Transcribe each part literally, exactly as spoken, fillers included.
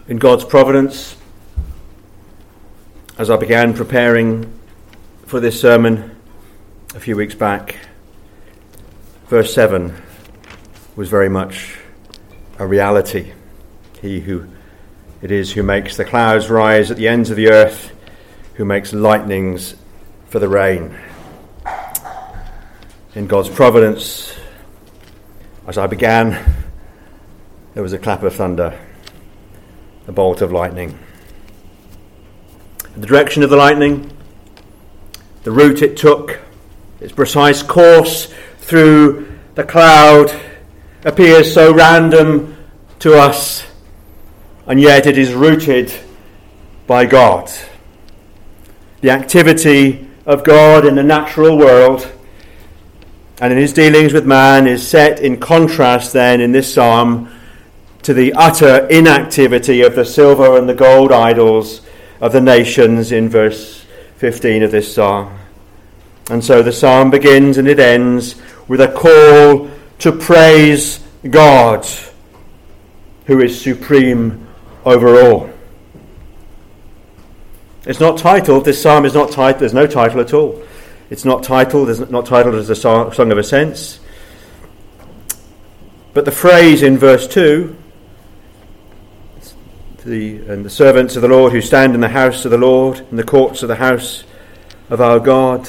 In God's providence, as I began preparing for this sermon a few weeks back, verse seven was very much a reality. He who it is who makes the clouds rise at the ends of the earth, who makes lightnings for the rain. In God's providence, as I began, there was a clap of thunder, a bolt of lightning. The direction of the lightning, the route it took, its precise course through the cloud appears so random to us, and yet it is rooted by God. The activity of God in the natural world and in his dealings with man is set in contrast then in this psalm to the utter inactivity of the silver and the gold idols of the nations in verse fifteen of this psalm. And so the psalm begins and it ends with a call to praise God, who is supreme over all. It's not titled, this psalm is not titled, there's no title at all. It's not titled, it's not titled as a song, song of ascents. But the phrase in verse two, the, and the servants of the Lord who stand in the house of the Lord, in the courts of the house of our God,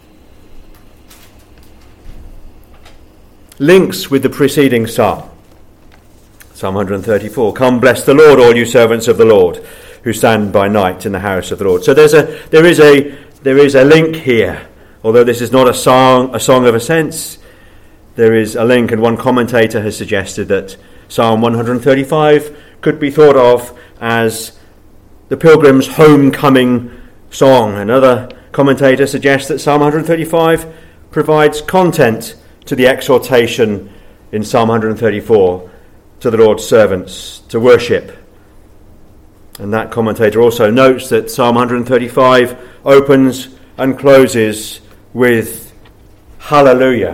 links with the preceding psalm. Psalm one thirty-four, come bless the Lord, all you servants of the Lord, who stand by night in the house of the Lord. So there's a there is a there is a link here. Although this is not a song a song of ascents, there is a link, and one commentator has suggested that Psalm one thirty-five could be thought of as the pilgrim's homecoming song. Another commentator suggests that Psalm one thirty-five provides content to the exhortation in Psalm one thirty-four to the Lord's servants to worship. And that commentator also notes that Psalm one thirty-five opens and closes with Hallelujah.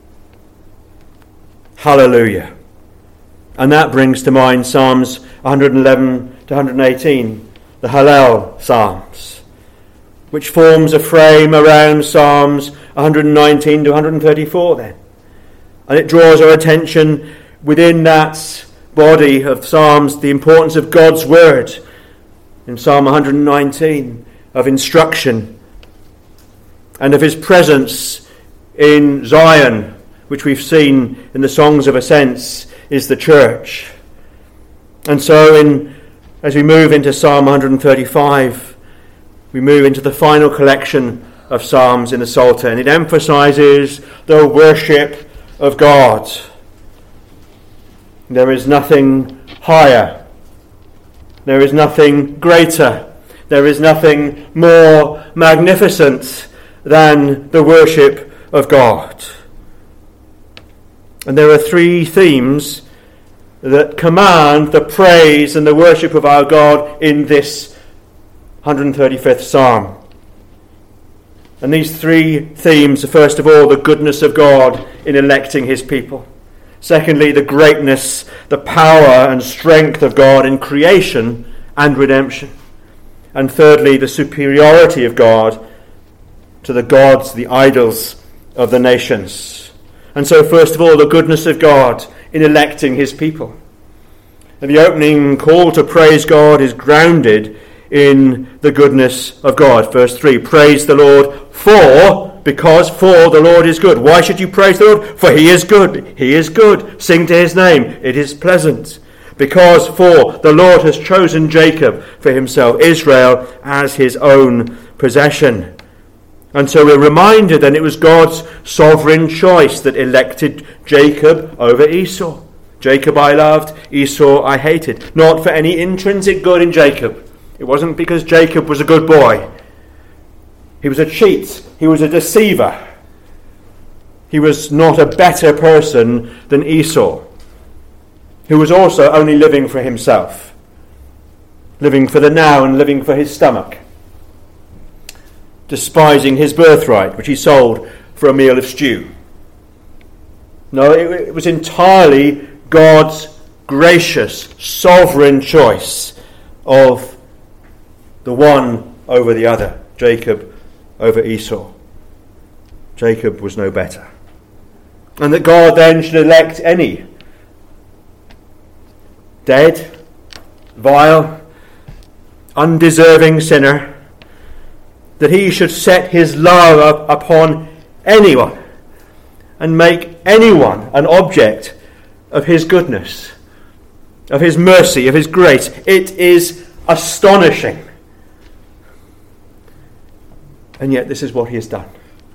Hallelujah. And that brings to mind Psalms one eleven to one eighteen, the Hallel Psalms, which forms a frame around Psalms one nineteen to one thirty-four then. And it draws our attention within that body of Psalms, the importance of God's word in Psalm one nineteen, of instruction, and of his presence in Zion, which we've seen in the Songs of Ascents, is the church. And so in as we move into Psalm one thirty-five, we move into the final collection of Psalms in the Psalter, and it emphasizes the worship of God. There is nothing higher. There is nothing greater. There is nothing more magnificent than the worship of God. And there are three themes that command the praise and the worship of our God in this one hundred thirty-fifth Psalm. And these three themes are, first of all, the goodness of God in electing his people. Secondly, the greatness, the power and strength of God in creation and redemption. And thirdly, the superiority of God to the gods, the idols of the nations. And so, first of all, the goodness of God in electing his people. And the opening call to praise God is grounded in the goodness of God. Verse three, praise the Lord for, because for the Lord is good. Why should you praise the Lord? For he is good. He is good. Sing to his name. It is pleasant. Because for the Lord has chosen Jacob for himself, Israel as his own possession. And so we're reminded that it was God's sovereign choice that elected Jacob over Esau. Jacob I loved, Esau I hated. Not for any intrinsic good in Jacob. It wasn't because Jacob was a good boy. He was a cheat. He was a deceiver. He was not a better person than Esau, who was also only living for himself, living for the now and living for his stomach, despising his birthright, which he sold for a meal of stew. No, it, it was entirely God's gracious, sovereign choice of the one over the other, Jacob over Esau. Jacob was no better. And that God then should elect any dead, vile, undeserving sinner, that he should set his love up upon anyone and make anyone an object of his goodness, of his mercy, of his grace. It is astonishing. And yet this is what he has done.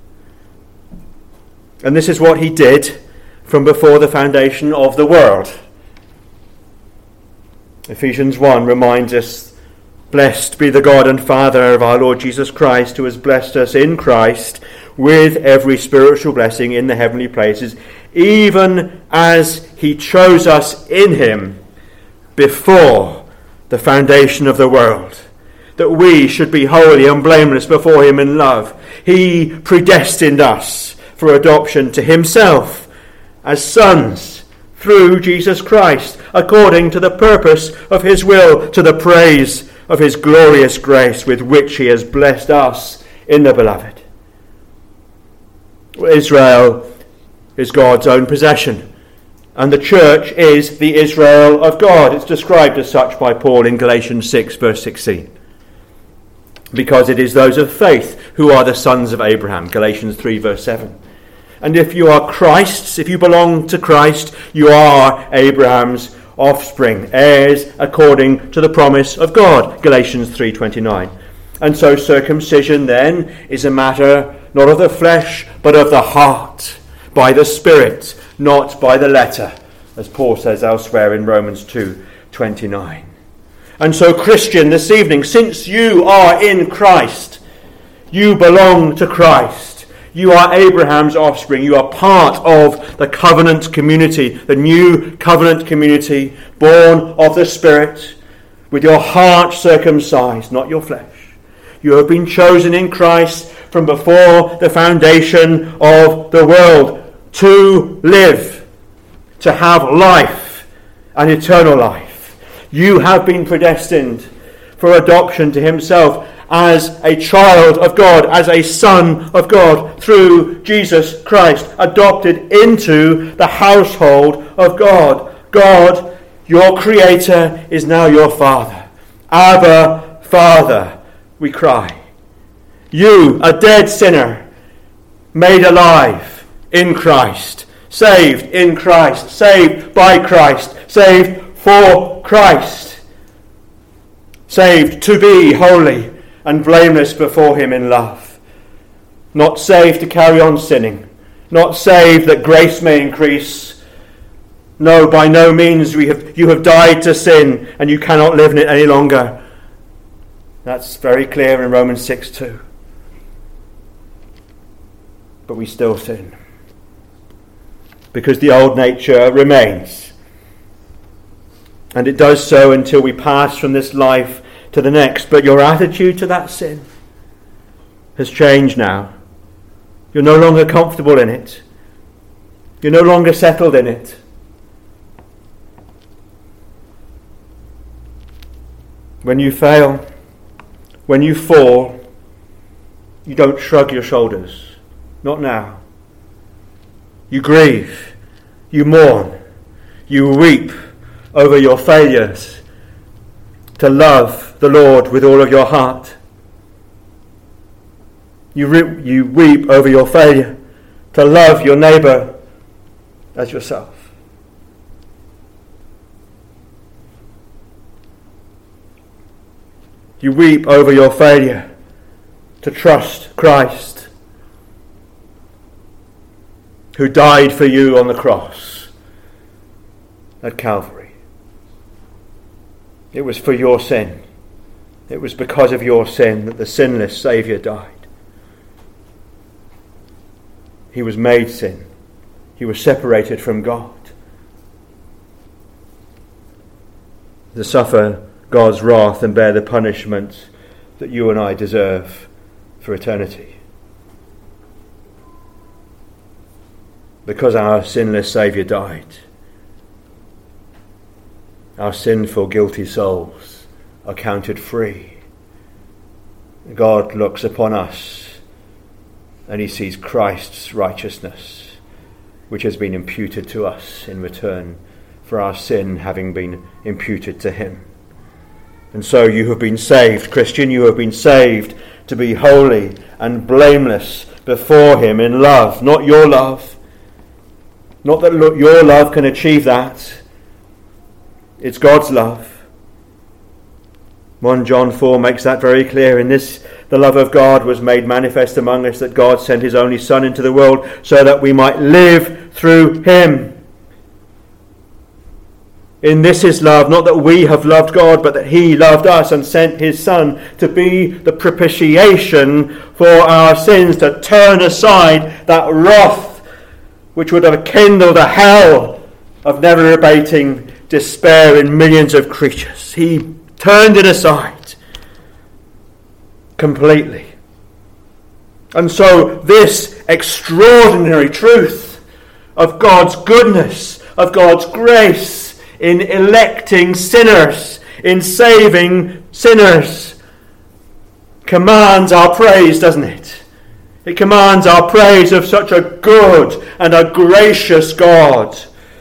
And this is what he did from before the foundation of the world. Ephesians one reminds us, "Blessed be the God and Father of our Lord Jesus Christ, who has blessed us in Christ with every spiritual blessing in the heavenly places, even as he chose us in him before the foundation of the world, that we should be holy and blameless before him in love. He predestined us for adoption to himself as sons through Jesus Christ, according to the purpose of his will, to the praise of his glorious grace with which he has blessed us in the beloved." Israel is God's own possession, and the church is the Israel of God. It's described as such by Paul in Galatians six, verse sixteen. Because it is those of faith who are the sons of Abraham, Galatians three, verse seven. And if you are Christ's, if you belong to Christ, you are Abraham's offspring, heirs according to the promise of God, Galatians three twenty-nine. And so circumcision then is a matter not of the flesh, but of the heart, by the Spirit, not by the letter, as Paul says elsewhere in Romans two twenty-nine. And so, Christian, this evening, since you are in Christ, you belong to Christ. You are Abraham's offspring. You are part of the covenant community, the new covenant community, born of the Spirit, with your heart circumcised, not your flesh. You have been chosen in Christ from before the foundation of the world to live, to have life, and eternal life. You have been predestined for adoption to himself as a child of God, as a son of God, through Jesus Christ, adopted into the household of God. God, your Creator, is now your Father. Abba, Father, we cry. You, a dead sinner, made alive in Christ, saved in Christ, saved by Christ, saved for Christ, saved to be holy and blameless before him in love. Not saved to carry on sinning, not saved that grace may increase. No, by no means. We have, you have died to sin and you cannot live in it any longer. That's very clear in Romans six two. But we still sin, because the old nature remains. And it does so until we pass from this life to the next. But your attitude to that sin has changed now. You're no longer comfortable in it. You're no longer settled in it. When you fail, when you fall, you don't shrug your shoulders. Not now. You grieve. You mourn. You weep over your failures to love the Lord with all of your heart. You, re- you weep over your failure to love your neighbour as yourself. You weep over your failure to trust Christ, who died for you on the cross at Calvary. It was for your sin. It was because of your sin that the sinless Saviour died. He was made sin. He was separated from God to suffer God's wrath and bear the punishment that you and I deserve for eternity. Because our sinless Saviour died, our sinful, guilty souls are counted free. God looks upon us and he sees Christ's righteousness, which has been imputed to us in return for our sin having been imputed to him. And so you have been saved, Christian, you have been saved to be holy and blameless before him in love, not your love. Not that your love can achieve that. It's God's love. First John four makes that very clear. In this, the love of God was made manifest among us, that God sent his only Son into the world so that we might live through him. In this is love, not that we have loved God, but that he loved us and sent his Son to be the propitiation for our sins, to turn aside that wrath which would have kindled a hell of never abating despair in millions of creatures. He turned it aside completely. And so this extraordinary truth of God's goodness, of God's grace in electing sinners, in saving sinners, commands our praise, doesn't it? It commands our praise of such a good and a gracious God.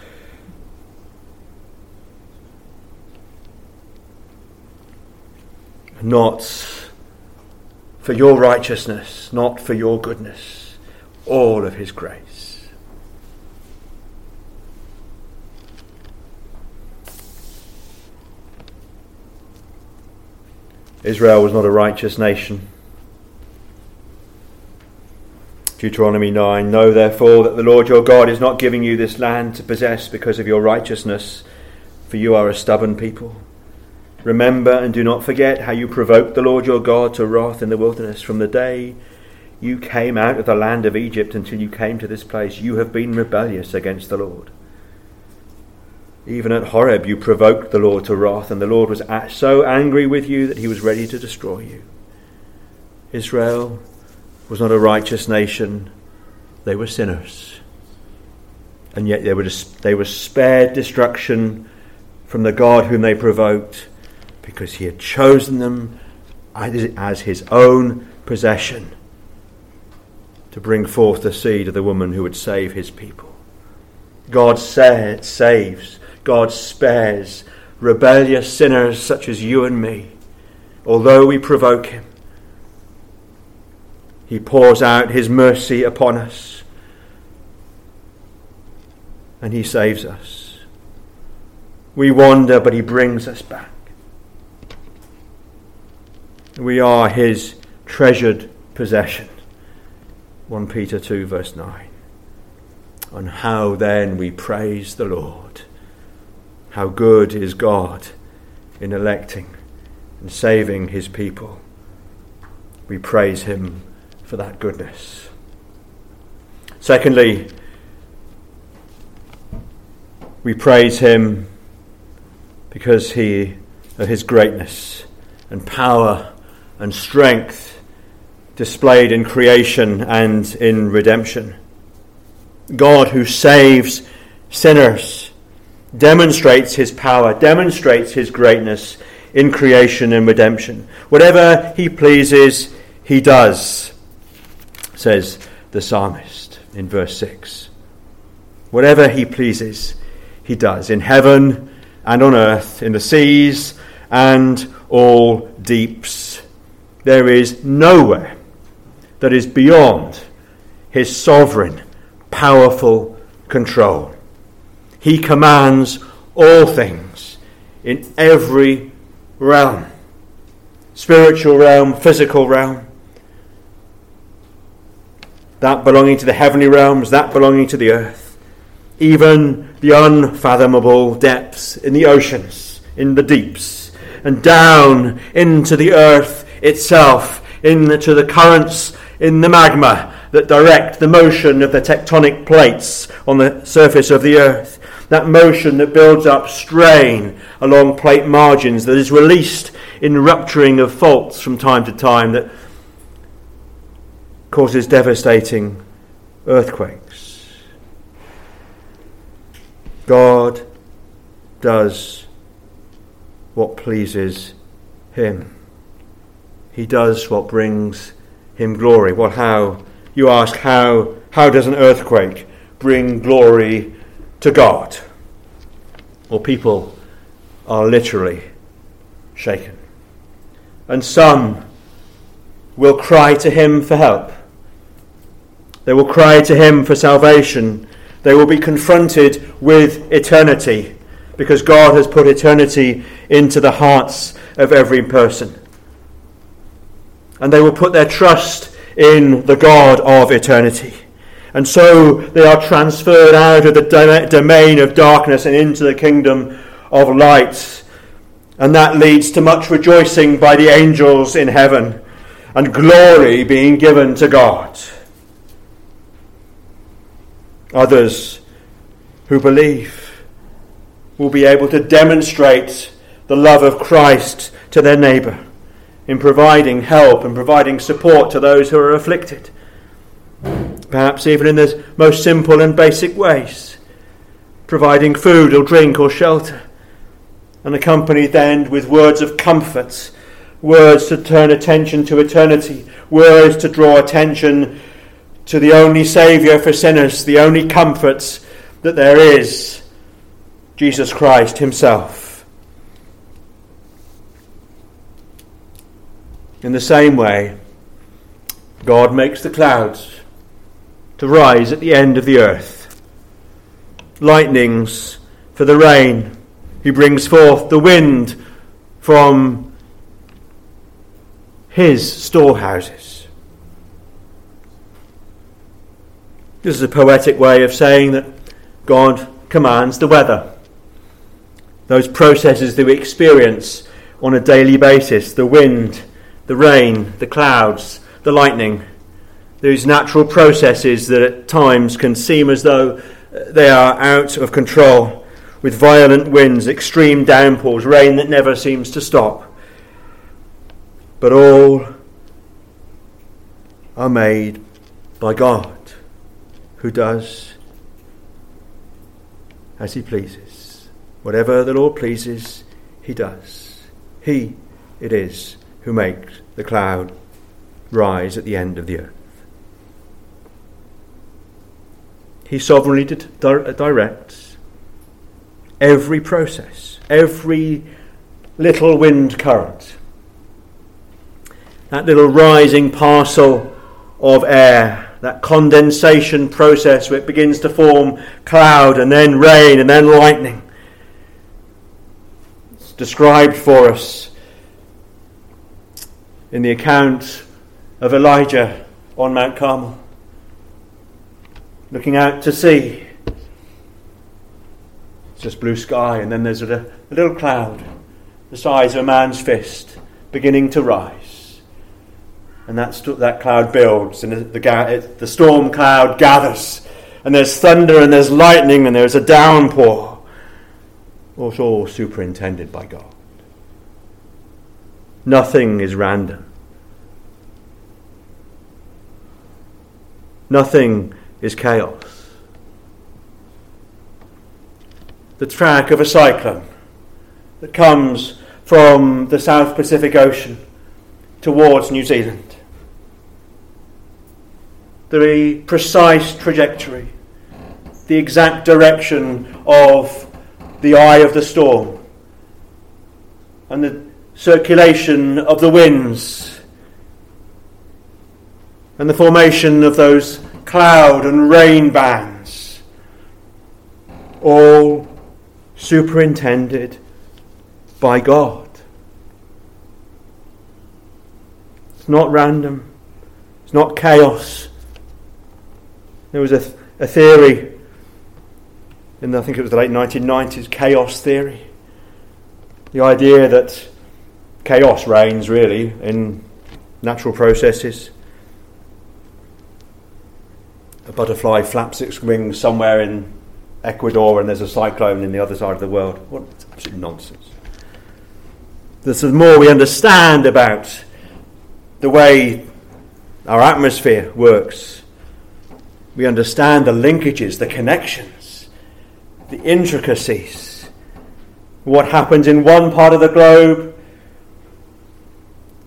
Not for your righteousness, not for your goodness, all of his grace. Israel was not a righteous nation. Deuteronomy nine, know therefore that the Lord your God is not giving you this land to possess because of your righteousness, for you are a stubborn people. Remember and do not forget how you provoked the Lord your God to wrath in the wilderness. From the day you came out of the land of Egypt until you came to this place, you have been rebellious against the Lord. Even at Horeb you provoked the Lord to wrath, and the Lord was so angry with you that he was ready to destroy you. Israel was not a righteous nation. They were sinners. And yet they were, they were spared destruction from the God whom they provoked, because he had chosen them as his own possession to bring forth the seed of the woman who would save his people. God sa- saves, God spares rebellious sinners such as you and me. Although we provoke him, he pours out his mercy upon us and he saves us. We wander, but he brings us back. We are his treasured possession. First Peter two verse nine. And how then we praise the Lord. How good is God in electing and saving his people. We praise him for that goodness. Secondly, we praise him because he of his greatness and power and strength displayed in creation and in redemption. God who saves sinners demonstrates his power, demonstrates his greatness in creation and redemption. Whatever he pleases, he does, says the psalmist in verse six. Whatever he pleases, he does, in heaven and on earth, in the seas and all deeps. There is nowhere that is beyond his sovereign, powerful control. He commands all things in every realm. Spiritual realm, physical realm. That belonging to the heavenly realms, that belonging to the earth. Even the unfathomable depths in the oceans, in the deeps, and down into the earth itself, into the currents in the magma that direct the motion of the tectonic plates on the surface of the earth. That motion that builds up strain along plate margins, that is released in rupturing of faults from time to time, that causes devastating earthquakes. God does what pleases him. He does what brings him glory. Well, how? You ask, how, how does an earthquake bring glory to God? Well, people are literally shaken. And some will cry to him for help. They will cry to him for salvation. They will be confronted with eternity, because God has put eternity into the hearts of every person. And they will put their trust in the God of eternity. And so they are transferred out of the domain of darkness and into the kingdom of light. And that leads to much rejoicing by the angels in heaven and glory being given to God. Others who believe will be able to demonstrate the love of Christ to their neighbour in providing help and providing support to those who are afflicted. Perhaps even in the most simple and basic ways, providing food or drink or shelter, and accompanied then with words of comfort, words to turn attention to eternity, words to draw attention to the only Saviour for sinners, the only comfort that there is, Jesus Christ himself. In the same way, God makes the clouds to rise at the end of the earth, lightnings for the rain. He brings forth the wind from his storehouses. This is a poetic way of saying that God commands the weather. Those processes that we experience on a daily basis, the wind, the rain, the clouds, the lightning, these natural processes that at times can seem as though they are out of control, with violent winds, extreme downpours, rain that never seems to stop. But all are made by God, who does as he pleases. Whatever the Lord pleases, he does. He it is who makes the cloud rise at the end of the earth. He sovereignly di- directs every process, every little wind current, that little rising parcel of air, that condensation process where it begins to form cloud and then rain and then lightning. It's described for us in the account of Elijah on Mount Carmel, looking out to sea. It's just blue sky, and then there's a, a little cloud the size of a man's fist beginning to rise. And that, st- that cloud builds, and the, the, the storm cloud gathers, and there's thunder and there's lightning and there's a downpour. It's all superintended by God. Nothing is random. Nothing is chaos. The track of a cyclone that comes from the South Pacific Ocean towards New Zealand. The precise trajectory, the exact direction of the eye of the storm, and the circulation of the winds, and the formation of those cloud and rain bands, all superintended by God. It's not random. It's not chaos. There was a, th- a theory in, I think it was the late nineteen nineties, chaos theory. The idea that chaos reigns really in natural processes. A butterfly flaps its wings somewhere in Ecuador and there's a cyclone in the other side of the world. What absolute nonsense. The more we understand about the way our atmosphere works, we understand the linkages, the connections, the intricacies. What happens in one part of the globe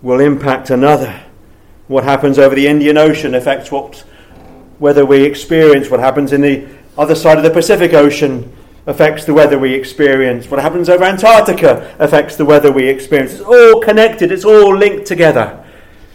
will impact another. What happens over the Indian Ocean affects what weather we experience. What happens in the other side of the Pacific Ocean affects the weather we experience. What happens over Antarctica affects the weather we experience. It's all connected. It's all linked together.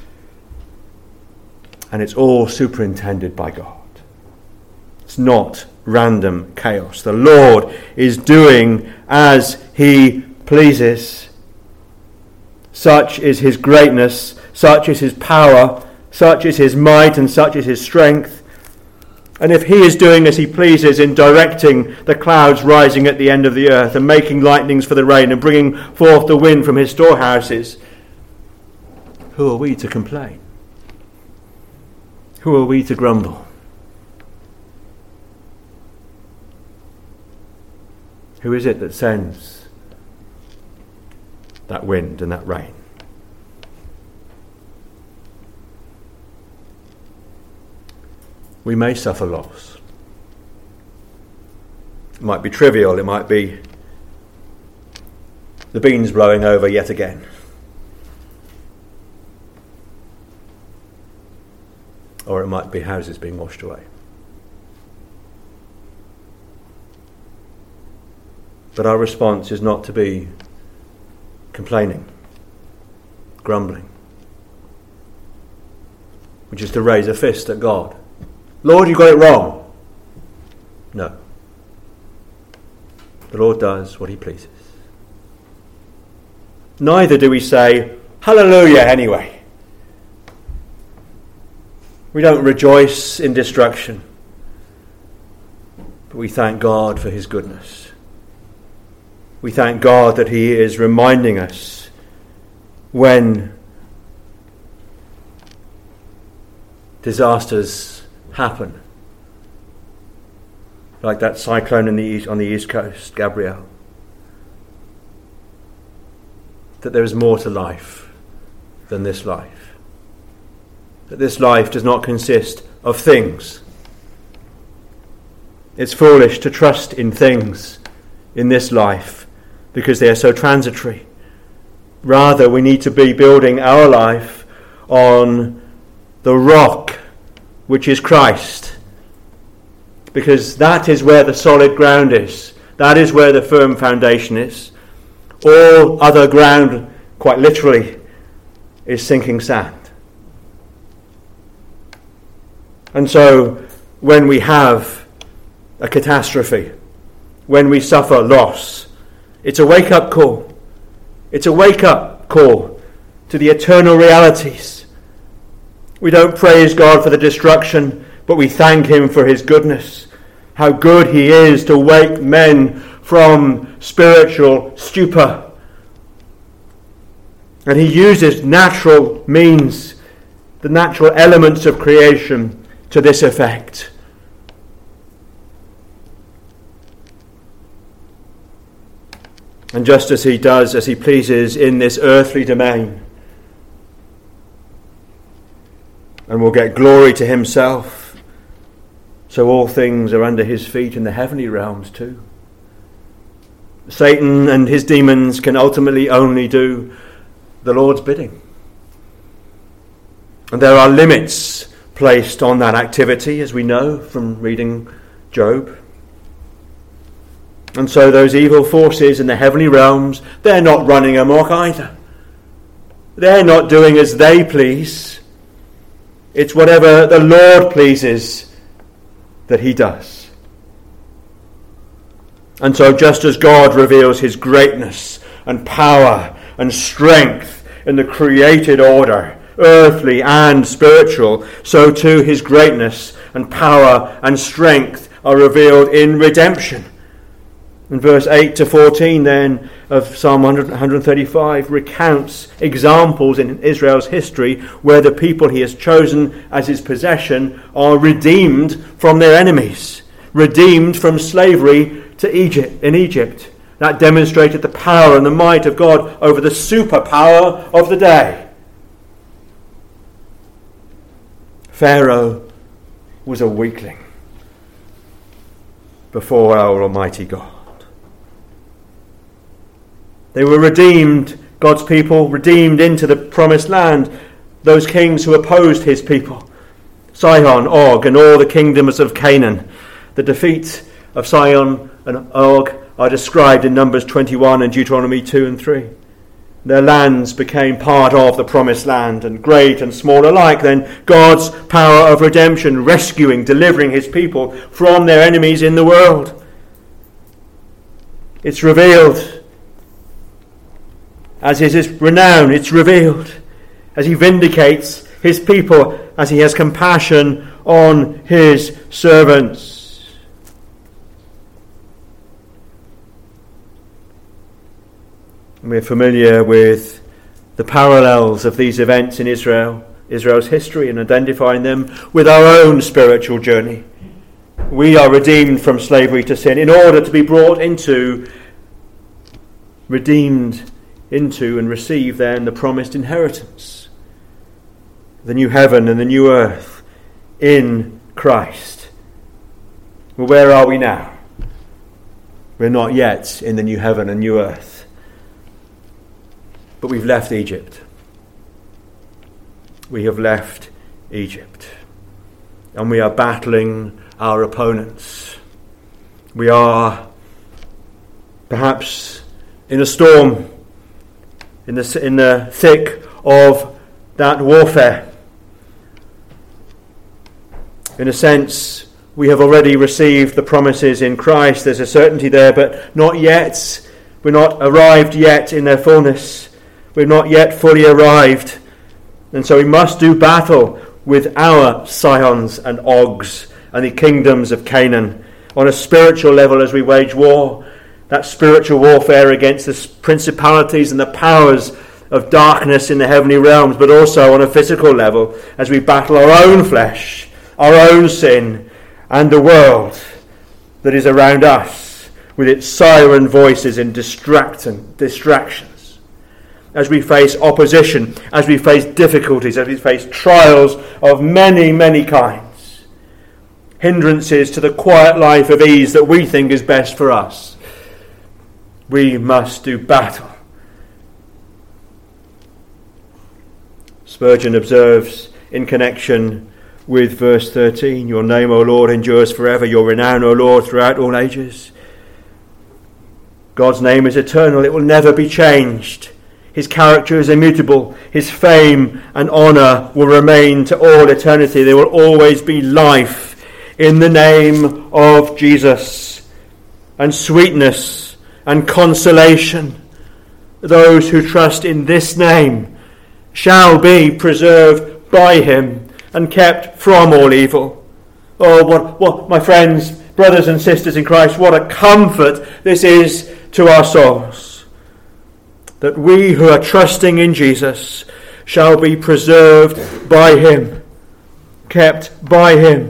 And it's all superintended by God. It's not random chaos. The Lord is doing as he pleases. Such is his greatness, such is his power, such is his might, and such is his strength. And if he is doing as he pleases in directing the clouds rising at the end of the earth and making lightnings for the rain and bringing forth the wind from his storehouses, who are we to complain? Who are we to grumble? Who is it that sends that wind and that rain? We may suffer loss. It might be trivial, it might be the beans blowing over yet again. Or it might be houses being washed away. But our response is not to be complaining, grumbling, which is to raise a fist at God. Lord, you got it wrong. No. The Lord does what he pleases. Neither do we say, hallelujah, anyway. We don't rejoice in destruction, but we thank God for his goodness. We thank God that he is reminding us when disasters happen, like that cyclone in the east, on the east coast, Gabrielle, that there is more to life than this life. That this life does not consist of things. It's foolish to trust in things in this life because they are so transitory. Rather, we need to be building our life on the rock, which is Christ, because that is where the solid ground is. That is where the firm foundation is. All other ground, quite literally, is sinking sand. And so, when we have a catastrophe, when we suffer loss, it's a wake-up call. It's a wake-up call to the eternal realities. We don't praise God for the destruction, but we thank him for his goodness. How good he is to wake men from spiritual stupor. And he uses natural means, the natural elements of creation, to this effect. And just as he does, as he pleases in this earthly domain, and will get glory to himself, so all things are under his feet in the heavenly realms too. Satan and his demons can ultimately only do the Lord's bidding. And there are limits placed on that activity, as we know from reading Job. And so those evil forces in the heavenly realms, they're not running amok either. They're not doing as they please. It's whatever the Lord pleases that he does. And so just as God reveals his greatness and power and strength in the created order, earthly and spiritual, so too his greatness and power and strength are revealed in redemption. And verse eight to fourteen then of Psalm one thirty-five recounts examples in Israel's history where the people he has chosen as his possession are redeemed from their enemies, redeemed from slavery to Egypt in Egypt. That demonstrated the power and the might of God over the superpower of the day. Pharaoh was a weakling before our Almighty God. They were redeemed God's people redeemed into the promised land, those kings who opposed his people, Sihon, Og, and all the kingdoms of Canaan. The defeat of Sihon and Og are described in Numbers twenty-one and Deuteronomy two and three. Their lands became part of the promised land, and great and small alike, then God's power of redemption, rescuing, delivering his people from their enemies in the world. It's revealed as his renown, it's revealed as he vindicates his people, as he has compassion on his servants. We're familiar with the parallels of these events in Israel, Israel's history, and identifying them with our own spiritual journey. We are redeemed from slavery to sin in order to be brought into, redeemed into and receive then the promised inheritance, the new heaven and the new earth in Christ. Well, where are we now? We're not yet in the new heaven and new earth, but we've left Egypt. We have left Egypt, and we are battling our opponents. We are perhaps in a storm, in the, in the thick of that warfare. In a sense, we have already received the promises in Christ. There's a certainty there, but not yet. We're not arrived yet in their fullness. We're not yet fully arrived. And so we must do battle with our Sihons and Ogs and the kingdoms of Canaan on a spiritual level as we wage war. That spiritual warfare against the principalities and the powers of darkness in the heavenly realms, but also on a physical level as we battle our own flesh, our own sin, and the world that is around us with its siren voices and distracting distractions. As we face opposition, as we face difficulties, as we face trials of many, many kinds, hindrances to the quiet life of ease that we think is best for us, we must do battle. Spurgeon observes in connection with verse thirteen, your name, O Lord, endures forever, your renown, O Lord, throughout all ages. God's name is eternal, it will never be changed. His character is immutable, his fame and honour will remain to all eternity. There will always be life in the name of Jesus, and sweetness and consolation. Those who trust in this name shall be preserved by him and kept from all evil. Oh, what, what, my friends, brothers and sisters in Christ, what a comfort this is to our souls, that we who are trusting in Jesus shall be preserved by him, kept by him.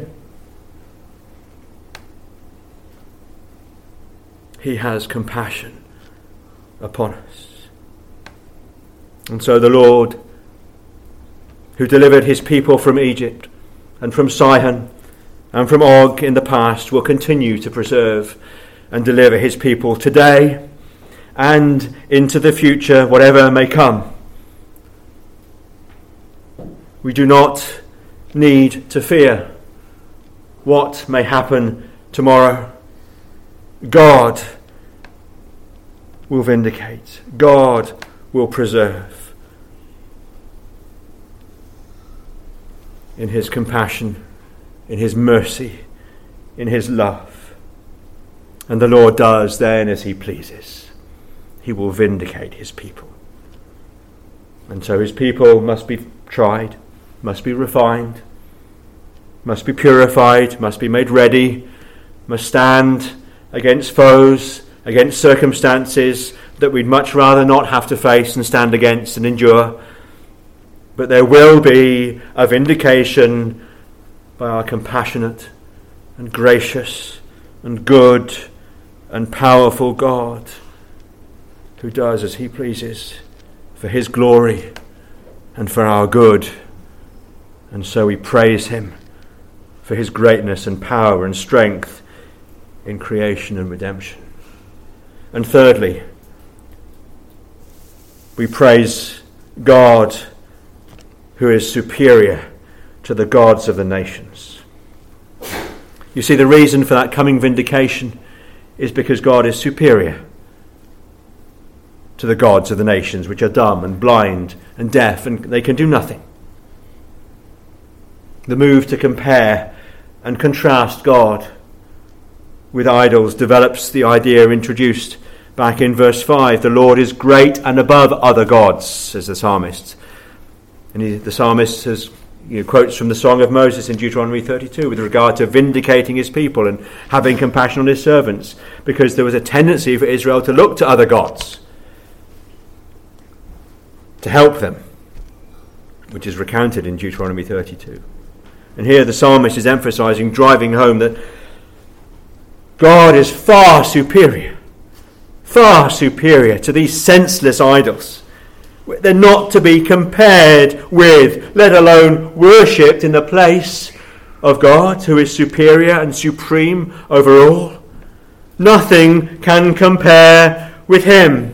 He has compassion upon us. And so the Lord, who delivered his people from Egypt and from Sihon and from Og in the past, will continue to preserve and deliver his people today and into the future, whatever may come. We do not need to fear what may happen tomorrow. God will vindicate. God will preserve. In his compassion, in his mercy, in his love. And the Lord does then as he pleases. He will vindicate his people. And so his people must be tried, must be refined, must be purified, must be made ready, must stand against foes, against circumstances that we'd much rather not have to face and stand against and endure. But there will be a vindication by our compassionate and gracious and good and powerful God, who does as he pleases for his glory and for our good. And so we praise him for his greatness and power and strength in creation and redemption. And thirdly, we praise God who is superior to the gods of the nations. You see, the reason for that coming vindication is because God is superior to the gods of the nations, which are dumb and blind and deaf, and they can do nothing. The move to compare and contrast God with idols develops the idea introduced back in verse five. The Lord is great and above other gods, says the psalmist. And he, the psalmist has, you know, quotes from the Song of Moses in Deuteronomy thirty-two with regard to vindicating his people and having compassion on his servants, because there was a tendency for Israel to look to other gods to help them, which is recounted in Deuteronomy thirty-two. And here the psalmist is emphasizing, driving home, that God is far superior, far superior to these senseless idols. They're not to be compared with, let alone worshipped in the place of God, who is superior and supreme over all. Nothing can compare with him.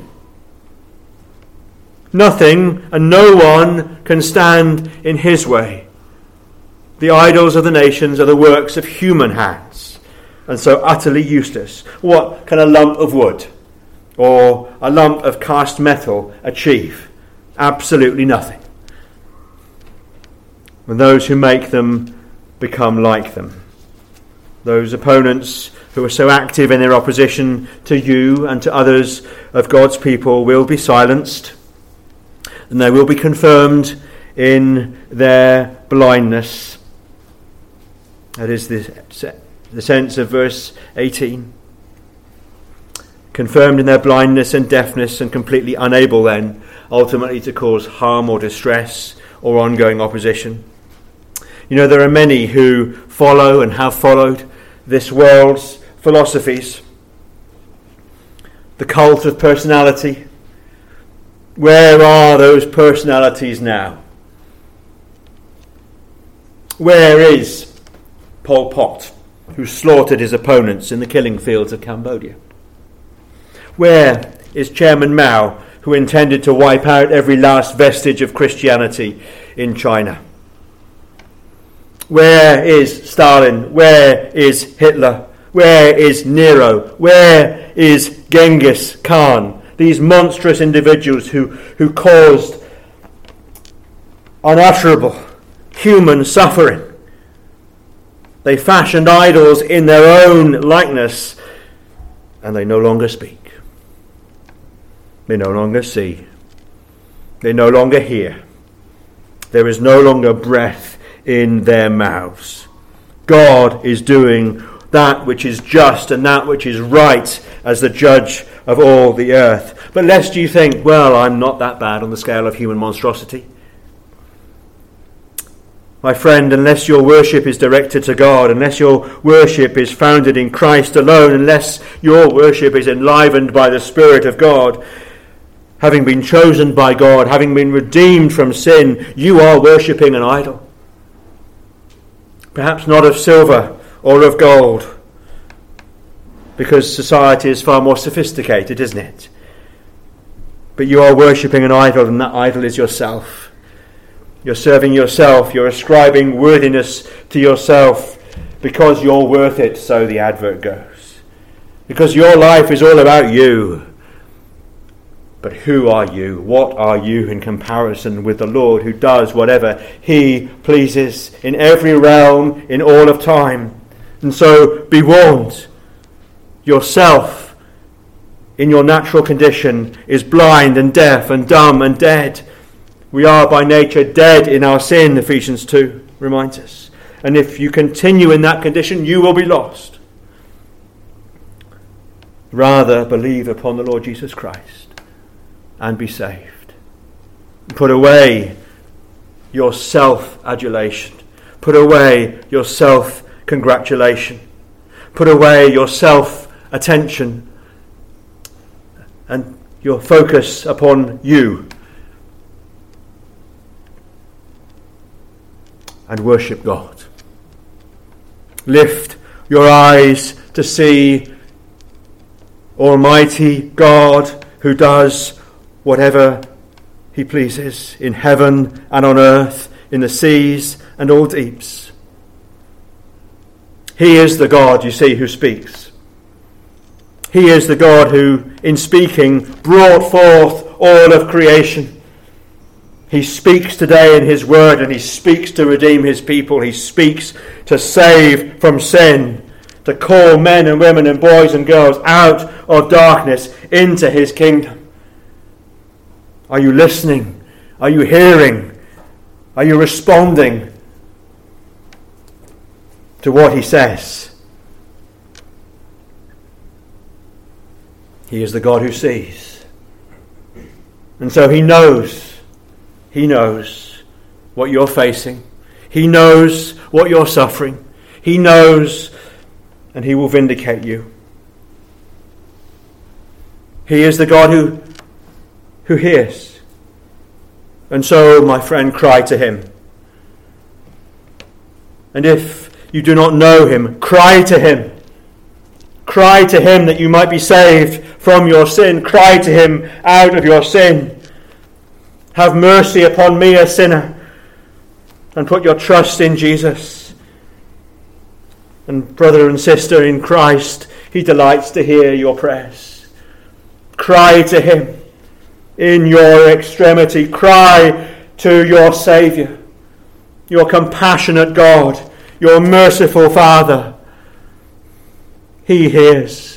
Nothing and no one can stand in his way. The idols of the nations are the works of human hands, and so utterly useless. What can a lump of wood or a lump of cast metal achieve? Absolutely nothing. And those who make them become like them. Those opponents who are so active in their opposition to you and to others of God's people will be silenced, and they will be confirmed in their blindness. That is the, the sense of verse eighteen. Confirmed in their blindness and deafness, and completely unable then ultimately to cause harm or distress or ongoing opposition. You know, there are many who follow and have followed this world's philosophies. The cult of personality. Where are those personalities now? Where is Pol Pot, who slaughtered his opponents in the killing fields of Cambodia? Where is Chairman Mao, who intended to wipe out every last vestige of Christianity in China? Where is Stalin? Where is Hitler? Where is Nero? Where is Genghis Khan? These monstrous individuals who, who caused unutterable human suffering. They fashioned idols in their own likeness, and they no longer speak. They no longer see. They no longer hear. There is no longer breath in their mouths. God is doing that which is just and that which is right as the judge of all the earth. But lest you think, well, I'm not that bad on the scale of human monstrosity. My friend, unless your worship is directed to God, unless your worship is founded in Christ alone, unless your worship is enlivened by the Spirit of God, having been chosen by God, having been redeemed from sin, you are worshipping an idol. Perhaps not of silver or of gold, because society is far more sophisticated, isn't it? But you are worshipping an idol, and that idol is yourself. You're serving yourself. You're ascribing worthiness to yourself because you're worth it, so the advert goes. Because your life is all about you. But who are you? What are you in comparison with the Lord, who does whatever he pleases in every realm, in all of time? And so be warned. Yourself, in your natural condition, is blind and deaf and dumb and dead. We are by nature dead in our sin, Ephesians two reminds us. And if you continue in that condition, you will be lost. Rather, believe upon the Lord Jesus Christ and be saved. Put away your self-adulation. Put away your self-congratulation. Put away your self-attention and your focus upon you. And worship God. Lift your eyes to see Almighty God, who does whatever he pleases in heaven and on earth, in the seas and all deeps. He is the God, you see, who speaks. He is the God who, in speaking, brought forth all of creation. He speaks today in his word, and he speaks to redeem his people. He speaks to save from sin, to call men and women and boys and girls out of darkness into his kingdom. Are you listening? Are you hearing? Are you responding to what he says? He is the God who sees. And so he knows, he knows what you're facing. He knows what you're suffering. He knows, and he will vindicate you. He is the God who, who hears. And so, my friend, cry to him. And if you do not know him, cry to him. Cry to him that you might be saved from your sin. Cry to him out of your sin. Have mercy upon me, a sinner, and put your trust in Jesus. And brother and sister in Christ, he delights to hear your prayers. Cry to him in your extremity. Cry to your Saviour, your compassionate God, your merciful Father. He hears.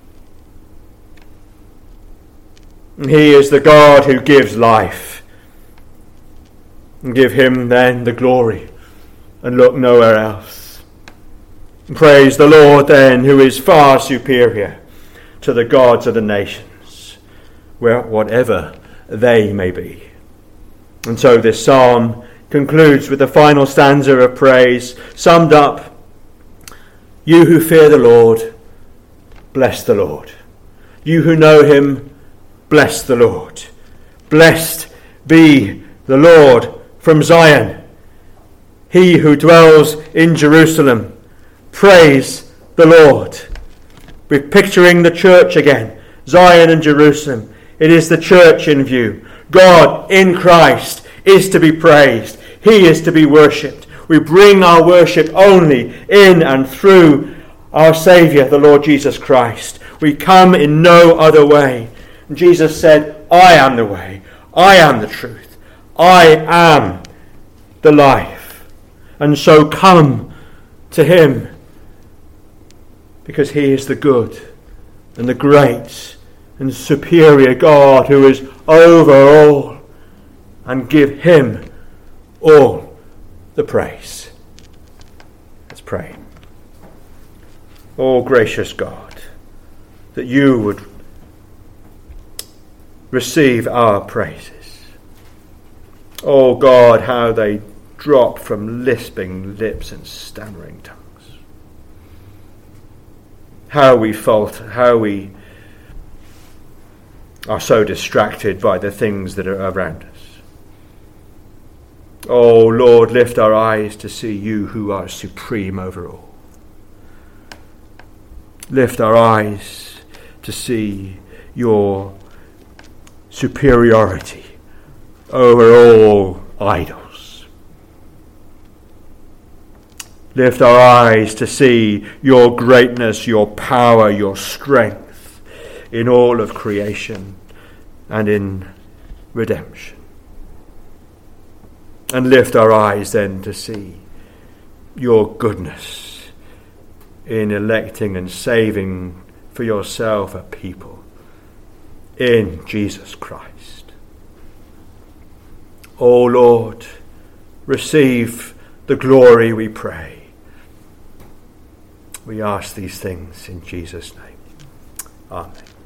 He is the God who gives life. And give him then the glory and look nowhere else. And praise the Lord then, who is far superior to the gods of the nations, where whatever they may be. And so this psalm concludes with the final stanza of praise, summed up: you who fear the Lord, bless the Lord. You who know him, bless the Lord. Blessed be the Lord from Zion. He who dwells in Jerusalem, praise the Lord. We're picturing the church again. Zion and Jerusalem. It is the church in view. God in Christ is to be praised. He is to be worshipped. We bring our worship only in and through our Saviour, the Lord Jesus Christ. We come in no other way. And Jesus said, I am the way. I am the truth. I am the life. And so come to him, because he is the good and the great and superior God who is over all, and give him all the praise. Let's pray. Oh, gracious God, that you would receive our praises. Oh God, how they drop from lisping lips and stammering tongues. How we falter, how we are so distracted by the things that are around us. Oh Lord, lift our eyes to see you who are supreme over all. Lift our eyes to see your superiority over all idols. Lift our eyes to see your greatness, your power, your strength in all of creation and in redemption. And lift our eyes then to see your goodness in electing and saving for yourself a people in Jesus Christ. O Lord, receive the glory, we pray. We ask these things in Jesus' name. Amen.